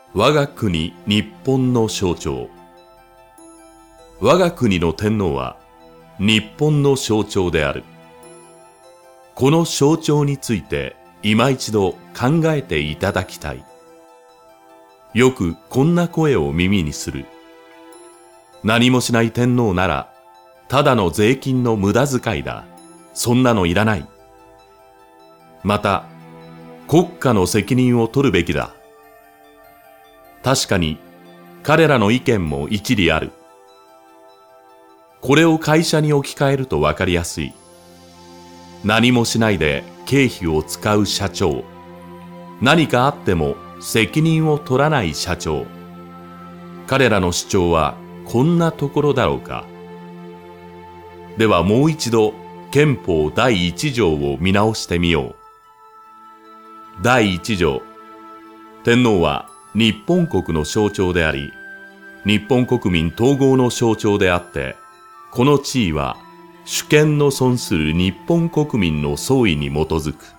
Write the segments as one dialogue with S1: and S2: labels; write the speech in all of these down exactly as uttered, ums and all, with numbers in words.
S1: 我が国日本の象徴。我が国の天皇は日本の象徴である。この象徴について今一度考えていただきたい。よくこんな声を耳にする。何もしない天皇ならただの税金の無駄遣いだ。そんなのいらない。また、国家の責任を取るべきだ。確かに彼らの意見も一理ある。これを会社に置き換えるとわかりやすい。何もしないで経費を使う社長。何かあっても責任を取らない社長。彼らの主張はこんなところだろうか。ではもう一度憲法第一条を見直してみよう。第一条。天皇は日本国の象徴であり、日本国民統合の象徴であって、この地位は主権の尊する日本国民の総意に基づく。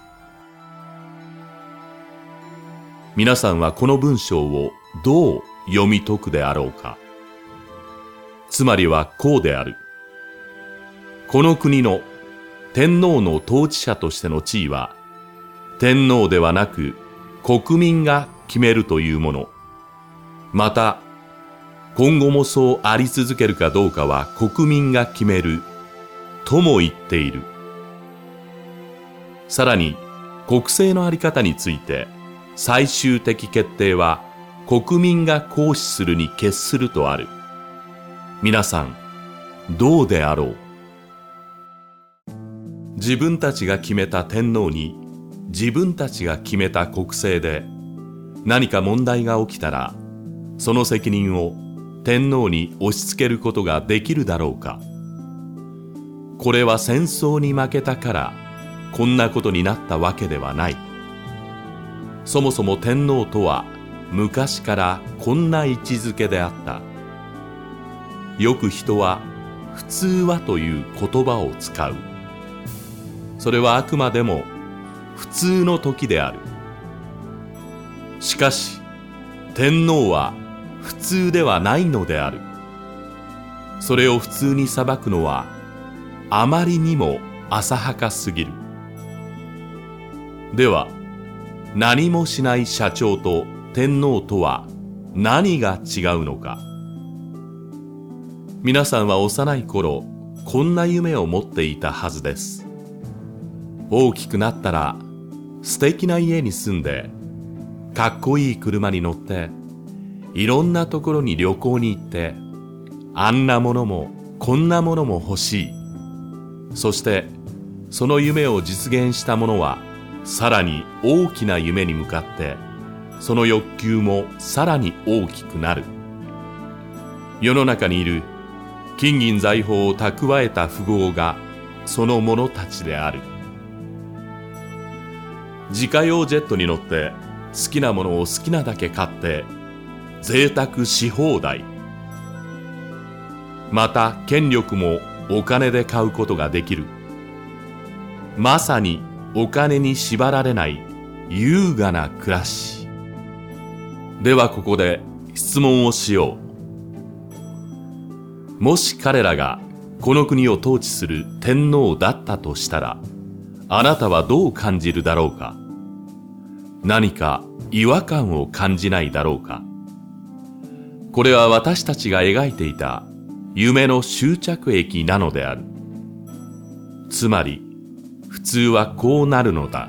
S1: 皆さんはこの文章をどう読み解くであろうか。つまりはこうである。この国の天皇の統治者としての地位は、天皇ではなく国民が決めるというもの。また、今後もそうあり続けるかどうかは国民が決めるとも言っている。さらに、国政のあり方について最終的決定は国民が行使するに決するとある。皆さん、どうであろう。自分たちが決めた天皇に自分たちが決めた国政で何か問題が起きたら、その責任を天皇に押し付けることができるだろうか。これは戦争に負けたからこんなことになったわけではない。そもそも天皇とは昔からこんな位置づけであった。よく人は普通はという言葉を使う。それはあくまでも普通の時である。しかし、天皇は普通ではないのである。それを普通に裁くのはあまりにも浅はかすぎる。では、何もしない社長と天皇とは何が違うのか。皆さんは幼い頃、こんな夢を持っていたはずです。大きくなったら素敵な家に住んで、かっこいい車に乗って、いろんなところに旅行に行って、あんなものもこんなものも欲しい。そしてその夢を実現した者はさらに大きな夢に向かって、その欲求もさらに大きくなる。世の中にいる金銀財宝を蓄えた富豪がその者たちである。自家用ジェットに乗って好きなものを好きなだけ買って贅沢し放題。また権力もお金で買うことができる。まさにお金に縛られない優雅な暮らし。ではここで質問をしよう。もし彼らがこの国を統治する天皇だったとしたら、あなたはどう感じるだろうか。何か違和感を感じないだろうか。これは私たちが描いていた夢の終着駅なのである。つまり、普通はこうなるのだ。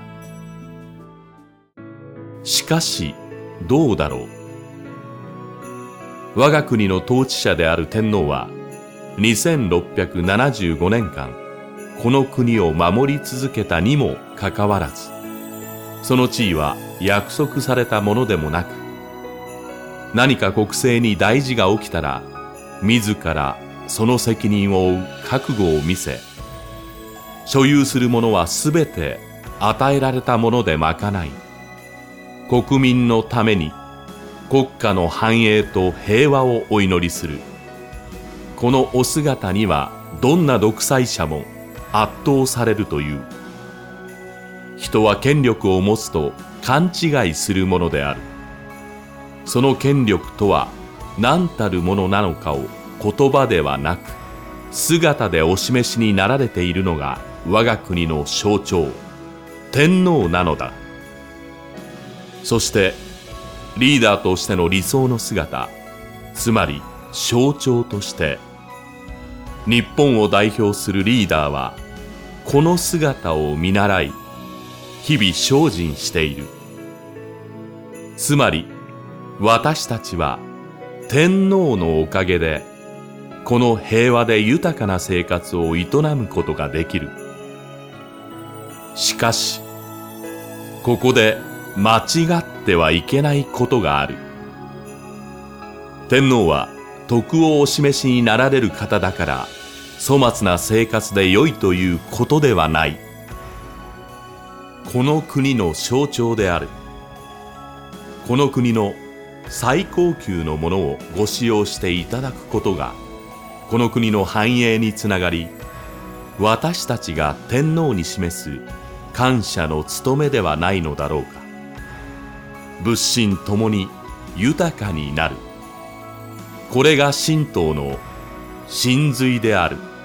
S1: しかし、どうだろう。我が国の統治者である天皇は、にせんろっぴゃくななじゅうごねんかん、この国を守り続けたにもかかわらず、その地位は約束されたものでもなく、何か国政に大事が起きたら、自らその責任を負う覚悟を見せ、所有するものはすべて与えられたもので賄い、国民のために国家の繁栄と平和をお祈りする。このお姿にはどんな独裁者も圧倒されるという。人は権力を持つと勘違いするものである。 その権力とは何たるものなのかを言葉ではなく姿でお示しになられているのが我が国の象徴、天皇なのだ。そしてリーダーとしての理想の姿、つまり象徴として日本を代表するリーダーはこの姿を見習い日々精進している。つまり私たちは天皇のおかげでこの平和で豊かな生活を営むことができる。しかしここで間違ってはいけないことがある。天皇は徳をお示しになられる方だから粗末な生活で良いということではない。この国の象徴である。この国の最高級のものをご使用していただくことがこの国の繁栄につながり、私たちが天皇に示す感謝の務めではないのだろうか。仏心ともに豊かになる。これが神道の真髄である。